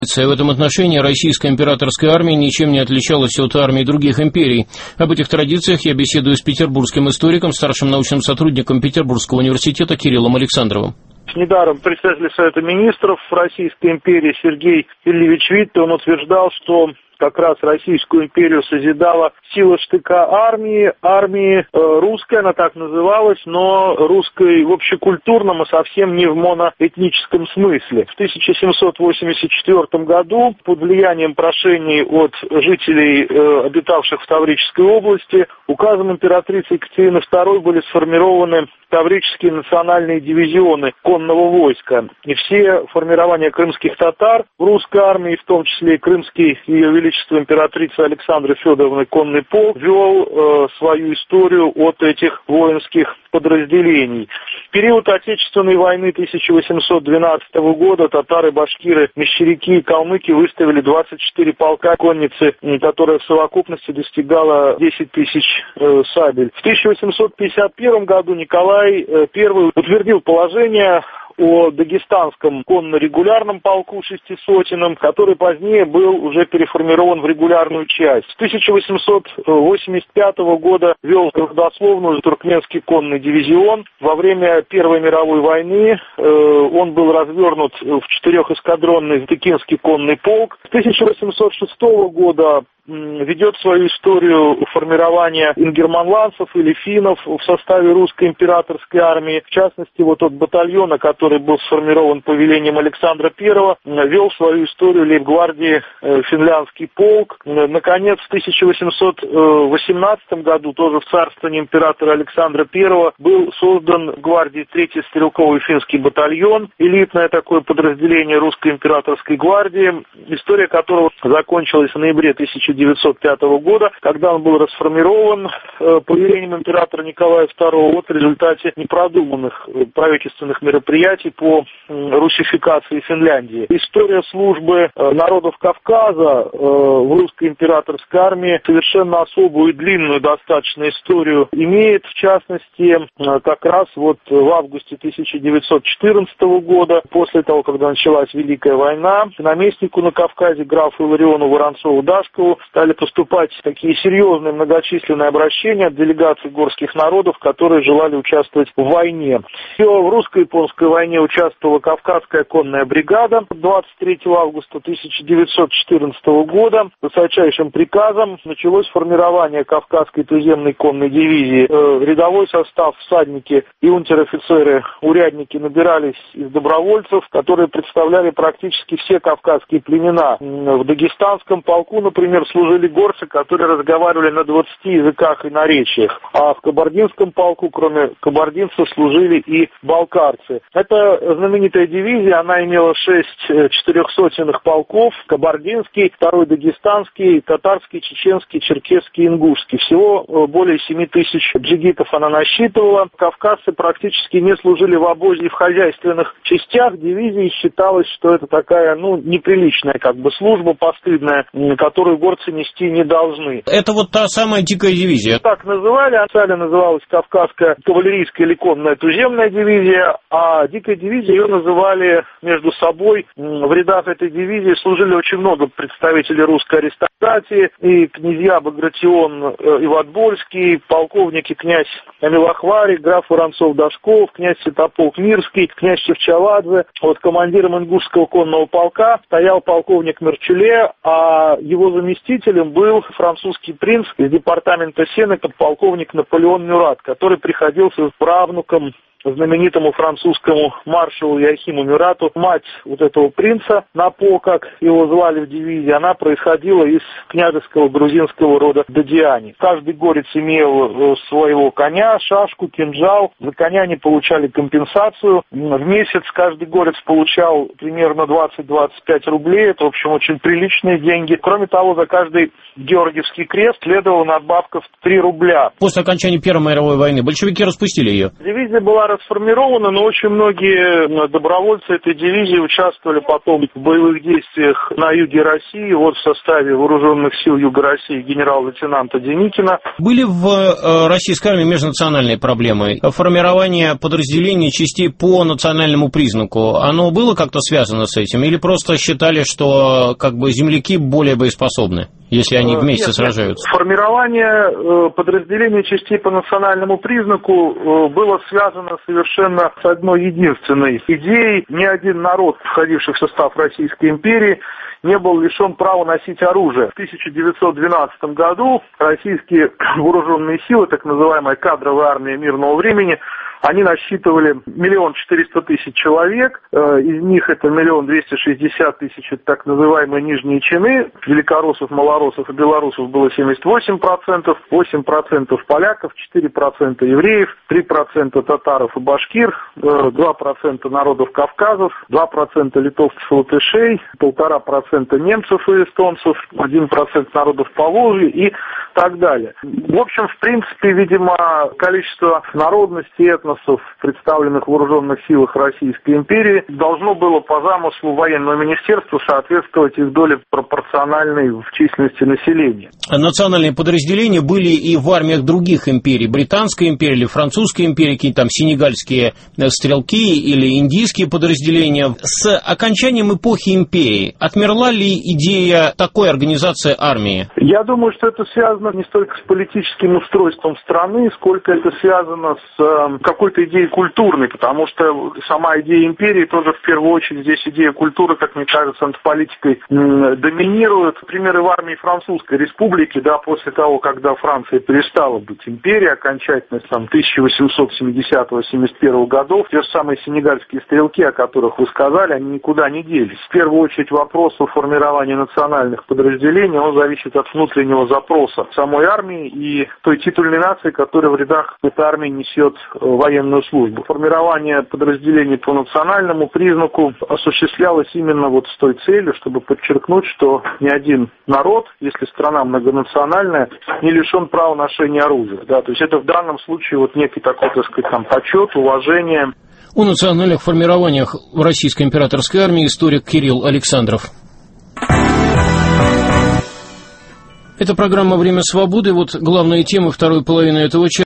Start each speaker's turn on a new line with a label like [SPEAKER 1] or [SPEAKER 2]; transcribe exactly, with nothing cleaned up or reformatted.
[SPEAKER 1] В этом отношении российская императорская армия ничем не отличалась от армий других империй. Об этих традициях я беседую с петербургским историком, старшим научным сотрудником Петербургского университета Кириллом Александровым.
[SPEAKER 2] Недаром председатель Совета министров Российской империи Сергей Ильич Витте, он утверждал, что как раз Российскую империю созидала сила штыка армии, армии э, русской, она так называлась, но русской в общекультурном, а совсем не в моноэтническом смысле. В тысяча семьсот восемьдесят четвёртом году под влиянием прошений от жителей, э, обитавших в Таврической области, указом императрицы Екатерины второй были сформированы таврические национальные дивизионы конного войска. И все формирования крымских татар в русской армии, в том числе и крымский ее величество императрицы Александры Федоровны конный полк, вел э, свою историю от этих воинских подразделений. В период Отечественной войны тысяча восемьсот двенадцатого года татары, башкиры, мещеряки и калмыки выставили двадцать четыре полка конницы, которая в совокупности достигала десять тысяч э, сабель. В тысяча восемьсот пятьдесят первом году Николай Первый утвердил положение о дагестанском конно-регулярном полку шестисотенном, который позднее был уже переформирован в регулярную часть. С тысяча восемьсот восемьдесят пятого года вел родословную туркменский конный дивизион. Во время Первой мировой войны э, он был развернут в четырехэскадронный Тыкинский конный полк. С тысяча восемьсот шестого года ведет свою историю формирования ингерманландцев или финнов в составе русской императорской армии. В частности, вот тот батальон, который был сформирован по велениям Александра Первого, вел свою историю лейб-гвардии финляндский полк. Наконец, в тысяча восемьсот восемнадцатом году, тоже в царствовании императора Александра Первого, был создан в гвардии третий стрелковый финский батальон, элитное такое подразделение русской императорской гвардии, история которого закончилась в ноябре тысяча девятьсот пятого года, когда он был расформирован э, по велениям императора Николая Второго вот в результате непродуманных э, правительственных мероприятий по э, русификации Финляндии. История службы э, народов Кавказа э, в русской императорской армии совершенно особую и длинную достаточно историю имеет, в частности, э, как раз вот в августе тысяча девятьсот четырнадцатого года, после того, когда началась Великая война, к наместнику на Кавказе графу Илариону Воронцову-Дашкову стали поступать такие серьезные многочисленные обращения от делегаций горских народов, которые желали участвовать в войне. Все в русско-японской войне участвовала Кавказская конная бригада. двадцать третьего августа тысяча девятьсот четырнадцатого года высочайшим приказом началось формирование Кавказской туземной конной дивизии. Рядовой состав, всадники и унтер-офицеры, урядники набирались из добровольцев, которые представляли практически все кавказские племена. В дагестанском полку, например, служили горцы, которые разговаривали на двадцати языках и наречиях. А в кабардинском полку, кроме кабардинцев, служили и балкарцы. Это знаменитая дивизия, она имела шесть четырехсотенных полков: кабардинский, второй дагестанский, татарский, чеченский, черкесский, ингушский. Всего более семи тысяч джигитов она насчитывала. Кавказцы практически не служили в обозе и в хозяйственных частях. Дивизии считалось, что это такая, ну, неприличная как бы служба, постыдная, которую горцы нести не должны.
[SPEAKER 1] Это вот та самая дикая дивизия.
[SPEAKER 2] Так называли, официально называлась Кавказская кавалерийская или конная туземная дивизия, а дикой дивизией ее называли между собой. В рядах этой дивизии служили очень много представителей русской аристократии, и князья Багратион Иватбольский, полковники князь Амилахвари, граф Воронцов-Дашков, князь Святополк Мирский, князь Чевчаладзе. Вот командиром ингушского конного полка стоял полковник Мерчуле, а его заместителем был французский принц из департамента Сены, подполковник Наполеон Мюрат, который приходился правнуком знаменитому французскому маршалу Иохиму Мюрату. Мать вот этого принца, Напо, как его звали в дивизии, она происходила из княжеского грузинского рода Дадиани. Каждый горец имел своего коня, шашку, кинжал. За коня они получали компенсацию. В месяц каждый горец получал примерно двадцать-двадцать пять рублей. Это, в общем, очень приличные деньги. Кроме того, за каждый Георгиевский крест следовала надбавка в три рубля.
[SPEAKER 1] После окончания Первой мировой войны большевики распустили ее.
[SPEAKER 2] Дивизия была расформирована, но очень многие добровольцы этой дивизии участвовали потом в боевых действиях на юге России, вот в составе вооруженных сил Юга России генерал-лейтенанта Деникина.
[SPEAKER 1] Были в российской армии межнациональные проблемы? Формирование подразделений частей по национальному признаку, оно было как-то связано с этим? Или просто считали, что как бы земляки более боеспособны, если они вместе нет, сражаются?
[SPEAKER 2] Нет. Формирование подразделений частей по национальному признаку было связано совершенно с одной единственной идеей. Ни один народ, входивший в состав Российской империи, не был лишен права носить оружие. В тысяча девятьсот двенадцатом году российские вооруженные силы, так называемая кадровая армия мирного времени, они насчитывали миллион четыреста тысяч человек, из них это миллион двести шестьдесят тысяч так называемые нижние чины, великороссов, малороссов и белорусов было семьдесят восемь процентов, восемь процентов поляков, четыре процента евреев, три процента татаров и башкир, два процента народов Кавказов, два процента литовцев и латышей, полтора процента немцев и эстонцев, один процент народов Поволжья и так далее. В общем, в принципе, видимо, количество народностей, этносов, представленных в вооруженных силах Российской империи, должно было по замыслу военного министерства соответствовать их доле пропорциональной в численности населения.
[SPEAKER 1] Национальные подразделения были и в армиях других империй, Британской империи или Французской империи, какие-то там сенегальские стрелки или индийские подразделения. С окончанием эпохи империи отмерла ли идея такой организации армии?
[SPEAKER 2] Я думаю, что это связано не столько с политическим устройством страны, сколько это связано с э, какой-то идеей культурной, потому что сама идея империи тоже в первую очередь здесь идея культуры, как мне кажется, над политикой э, доминирует. Примеры в армии Французской республики, да, после того, когда Франция перестала быть империей окончательно, там, тысяча восемьсот семидесятого — семьдесят первого годов, те же самые сенегальские стрелки, о которых вы сказали, они никуда не делись. В первую очередь вопрос о формировании национальных подразделений, он зависит от внутреннего запроса самой армии и той титульной нации, которая в рядах этой армии несет военную службу. Формирование подразделений по национальному признаку осуществлялось именно вот с той целью, чтобы подчеркнуть, что ни один народ, если страна многонациональная, не лишен права ношения оружия. Да, то есть это в данном случае вот некий такой, так сказать, там, почет, уважение.
[SPEAKER 1] О национальных формированиях в Российской императорской армии историк Кирилл Александров. Это программа «Время свободы». Вот главные темы второй половины этого часа.